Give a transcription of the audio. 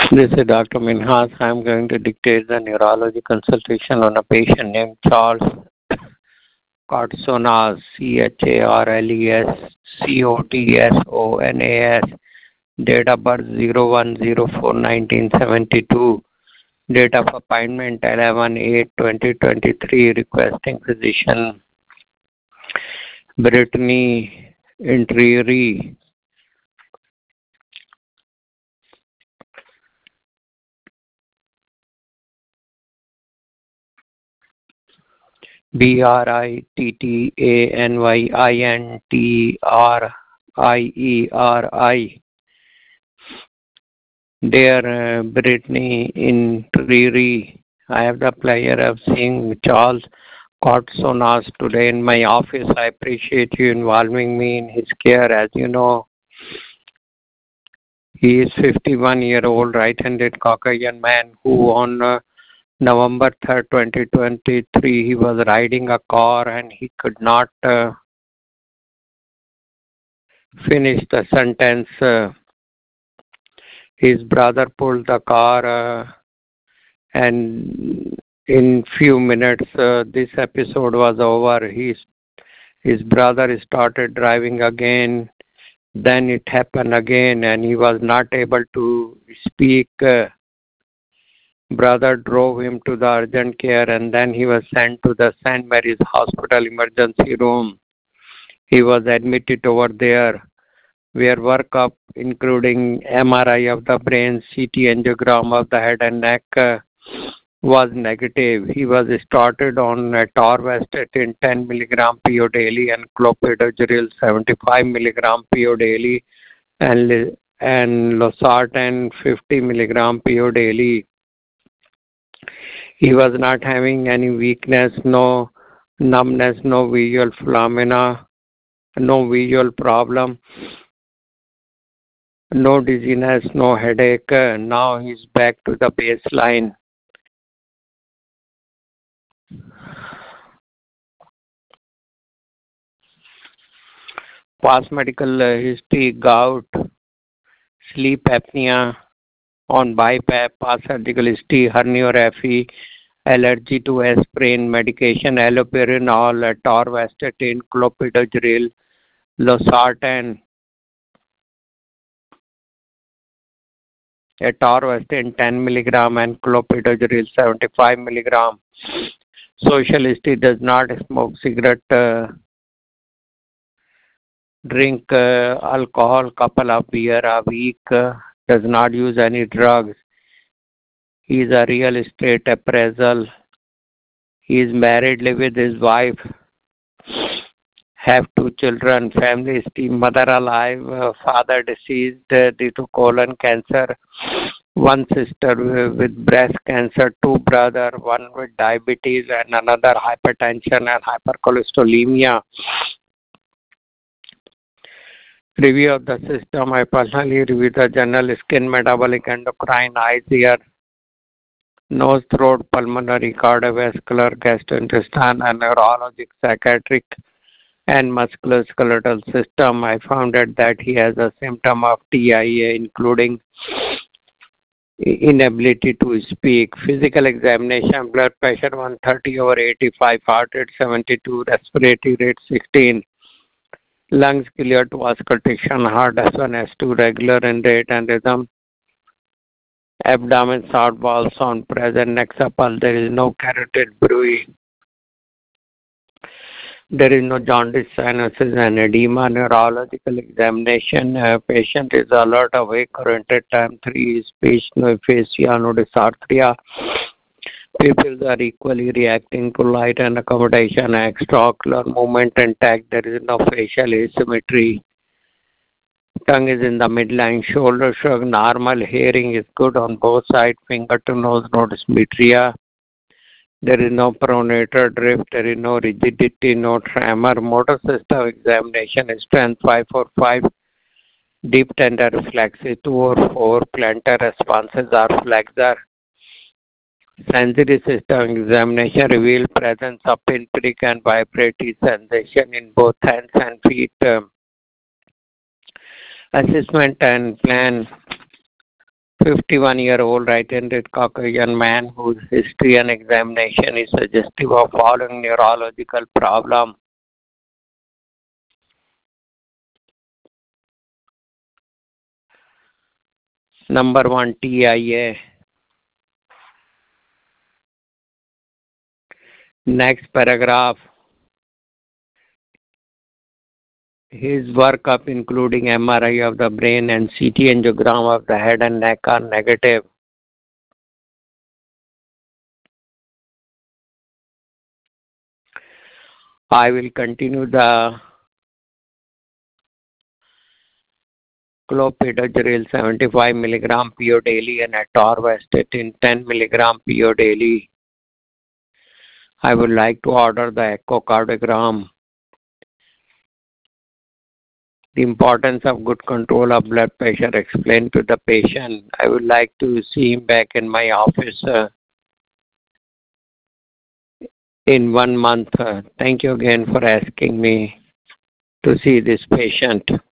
This is Dr. Minhas. I am going to dictate the neurology consultation on a patient named Charles Cartsonas, Charles Cotsonasas, date of birth 01/04/1972, date of appointment 11/8/2023, requesting physician Brittany Intrieri. Brittanyintrieri. Dear Brittany Intrieri, I have the pleasure of seeing Charles Cartsonas today in my office. I appreciate you involving me in his care. As you know, he is 51-year-old right-handed Caucasian man who on November 3rd, 2023, he was riding a car and he could not finish the sentence. His brother pulled the car and in few minutes this episode was over. His brother started driving again. Then it happened again and he was not able to speak. Brother drove him to the urgent care and then he was sent to the St. Mary's Hospital emergency room. He was admitted over there where workup including MRI of the brain, CT angiogram of the head and neck was negative. He was started on atorvastatin 10 mg PO daily and clopidogrel 75 mg PO daily and losartan 50 mg PO daily. He was not having any weakness, no numbness, no visual phenomena, no visual problem, no dizziness, no headache. Now he's back to the baseline. Past medical history: gout, sleep apnea, on BiPAP, past surgical history, herniorrhaphy, allergy to aspirin, medication, allopurinol, atorvastatin, clopidogrel, losartan, atorvastatin 10 mg and clopidogrel 75 mg. Social history: does not smoke cigarette, drink alcohol couple of beer a week, does not use any drugs. He is a real estate appraisal. He is married, live with his wife, have 2 children, family history: mother alive, father deceased due to colon cancer, 1 sister with breast cancer, 2 brothers, 1 with diabetes and another hypertension and hypercholesterolemia. Review of the system: I personally review the general skin, metabolic, endocrine, eyes, ear, nose, throat, pulmonary, cardiovascular, gastrointestinal, and neurologic, psychiatric, and musculoskeletal system. I found out that he has a symptom of TIA, including inability to speak. Physical examination: blood pressure 130/85, heart rate 72, respiratory rate 16. Lungs clear to auscultation, heart S1, S2 regular in rate and rhythm. Abdomen sound, ball sound present, neck supple. There is no carotid bruit. There is no jaundice, sinuses, and edema. Neurological examination: patient is alert, awake, oriented, time 3, speech, no aphasia, no dysarthria. Pupils are equally reacting to light and accommodation. Extraocular movement intact. There is no facial asymmetry. Tongue is in the midline. Shoulder shrug normal. Hearing is good on both sides. Finger to nose, no dysmetria. There is no pronator drift. There is no rigidity, no tremor. Motor system examination: strength 5/4/5. Deep tender reflexes 2/4. Plantar responses are flexor. Sensory system examination revealed presence of pinprick and vibratory sensation in both hands and feet. Assessment and plan: 51-year-old right-handed Caucasian man whose history and examination is suggestive of following neurological problem. Number 1, TIA. Next paragraph. His workup, including MRI of the brain and CT angiogram of the head and neck, are negative. I will continue the clopidogrel 75 mg PO daily and atorvastatin 10 mg PO daily. I would like to order the echocardiogram. The importance of good control of blood pressure explained to the patient. I would like to see him back in my office in 1 month. Thank you again for asking me to see this patient.